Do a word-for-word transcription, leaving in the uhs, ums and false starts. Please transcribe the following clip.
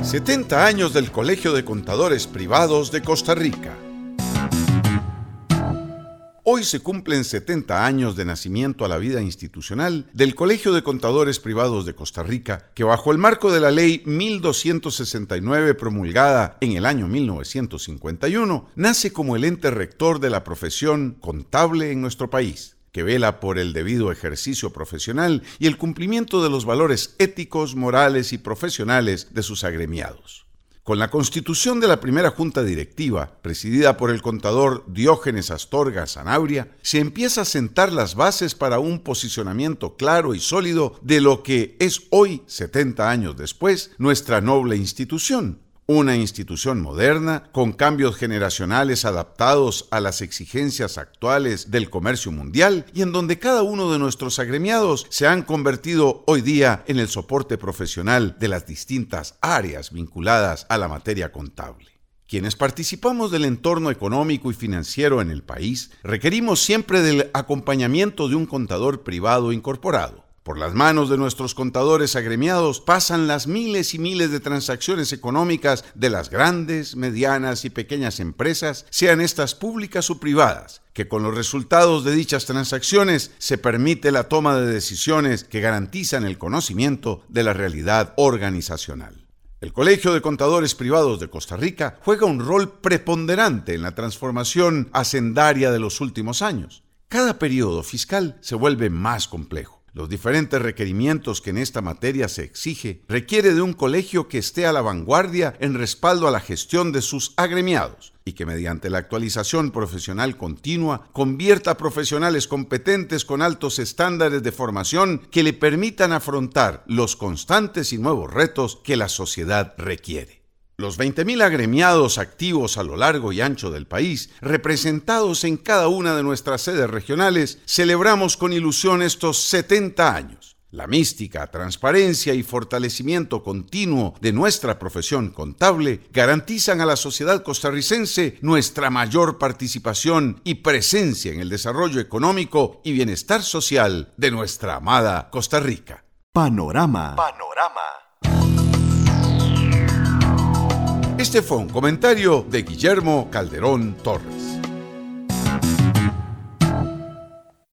setenta años del Colegio de Contadores Privados de Costa Rica. Hoy se cumplen setenta años de nacimiento a la vida institucional del Colegio de Contadores Privados de Costa Rica, que bajo el marco de la Ley mil doscientos sesenta y nueve promulgada en el año mil novecientos cincuenta y uno, nace como el ente rector de la profesión contable en nuestro país, que vela por el debido ejercicio profesional y el cumplimiento de los valores éticos, morales y profesionales de sus agremiados. Con la constitución de la primera junta directiva, presidida por el contador Diógenes Astorga Sanabria, se empieza a sentar las bases para un posicionamiento claro y sólido de lo que es hoy, setenta años después, nuestra noble institución. Una institución moderna, con cambios generacionales adaptados a las exigencias actuales del comercio mundial y en donde cada uno de nuestros agremiados se han convertido hoy día en el soporte profesional de las distintas áreas vinculadas a la materia contable. Quienes participamos del entorno económico y financiero en el país, requerimos siempre del acompañamiento de un contador privado incorporado. Por las manos de nuestros contadores agremiados pasan las miles y miles de transacciones económicas de las grandes, medianas y pequeñas empresas, sean estas públicas o privadas, que con los resultados de dichas transacciones se permite la toma de decisiones que garantizan el conocimiento de la realidad organizacional. El Colegio de Contadores Privados de Costa Rica juega un rol preponderante en la transformación hacendaria de los últimos años. Cada periodo fiscal se vuelve más complejo. Los diferentes requerimientos que en esta materia se exige requiere de un colegio que esté a la vanguardia en respaldo a la gestión de sus agremiados y que mediante la actualización profesional continua convierta a profesionales competentes con altos estándares de formación que le permitan afrontar los constantes y nuevos retos que la sociedad requiere. Los veinte mil agremiados activos a lo largo y ancho del país, representados en cada una de nuestras sedes regionales, celebramos con ilusión estos setenta años. La mística, transparencia y fortalecimiento continuo de nuestra profesión contable garantizan a la sociedad costarricense nuestra mayor participación y presencia en el desarrollo económico y bienestar social de nuestra amada Costa Rica. Panorama. Panorama. Este fue un comentario de Guillermo Calderón Torres.